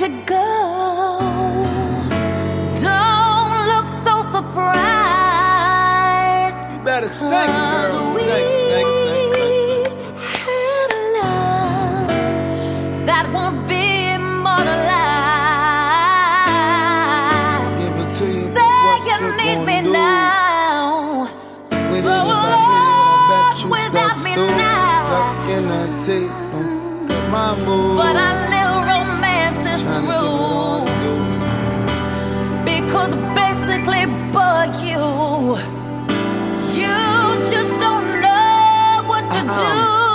to go. Don't look so surprised. You better sing it, girl. Sing. Had a love that won't be immortalized. Give it to you. Say you need me now. So long without me now. Sucking the teeth. My mood. But a little romance is through. Because basically, boy, you just don't know what to do.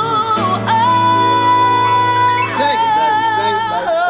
Sing, baby, sing.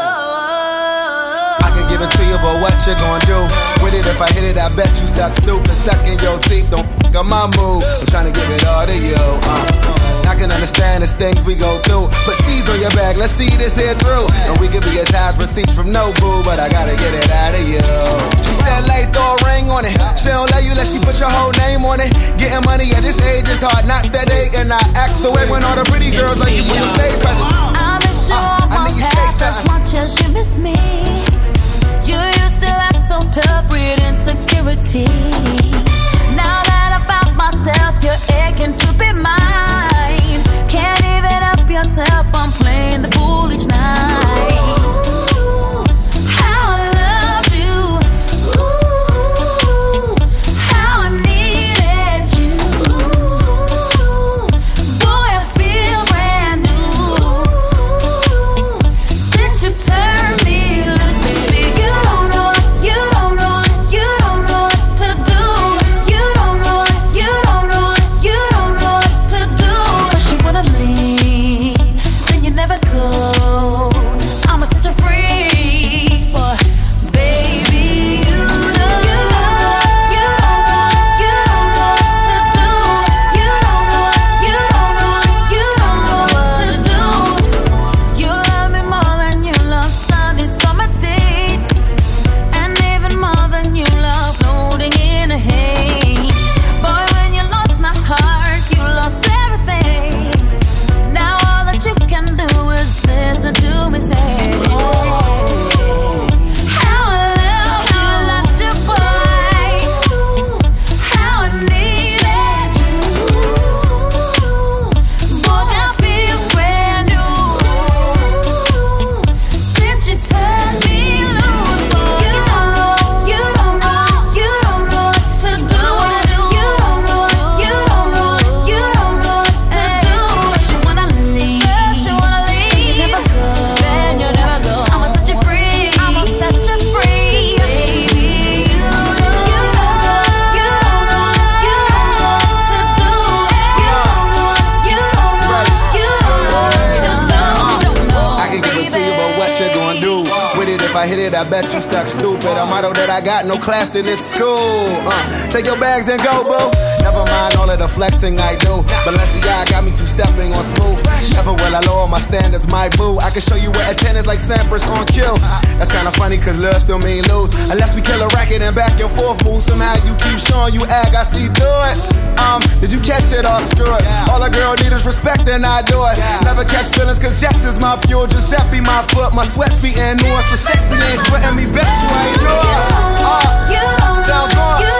I can give it to you, but what you gonna do with it? If I hit it, I bet you stuck stupid. Sucking your teeth, don't f*** up my mood. I'm trying to give it all to you. I can understand the things we go through. Put C's on your back, let's see this here through. And we could be as high as receipts from no boo, but I gotta get it out of you. She said, lay, throw a ring on it. She don't let you, let she put your whole name on it. Getting money at this age is hard, not that age. And I act the way when all the pretty girls like you when you stay present. I'm sure almost half as much as you miss me. You used to act so tough with insecurity. Now that I found myself, you're aching to be mine. Can't even up yourself, I'm playing the fool each night. Ooh, how I loved you. Ooh, how I needed you. Ooh, boy, I feel brand new. Since you turned me loose, baby, you don't know what to do. You don't know what to do. 'Cause you wanna leave, then you never go. I'ma set you free, boy. Baby, you don't know what to do. You don't know what to do. You love me more than you love sunny summer days, and even more than you love floating in a haze. Boy, when you lost my heart, you lost everything. Now all that you can do is listen to me say, how I loved you, boy. How I needed you. Boy, I feel brand new. Since you turned me loose, boy. You don't know what to do. You don't know what to do. She wanna leave, you never go. Then you never go. I'ma set you free, baby. You don't know what to do. I can give it to you, but what you gonna do with it? If I hit it, I bet you stuck stupid. A motto that I got, no class in its school. Take your bags and go, boo. Never mind all of the flexing I do. Balenciaga got me two-stepping on smooth. Never will I lower my standards, my boo. I can show you where attendance like Sampras on cue. That's kinda funny, cause love still mean lose. Unless we kill a racket and back and forth move. Somehow you keep showing you ag, I see do it. Did you catch it or screw it? All a girl need is respect and I do it. Never catch feelings cause Jackson's my fuel. Giuseppe my foot, my sweat's beating nuance. So sexy ain't sweating me, bet you ain't know it. Sounds good.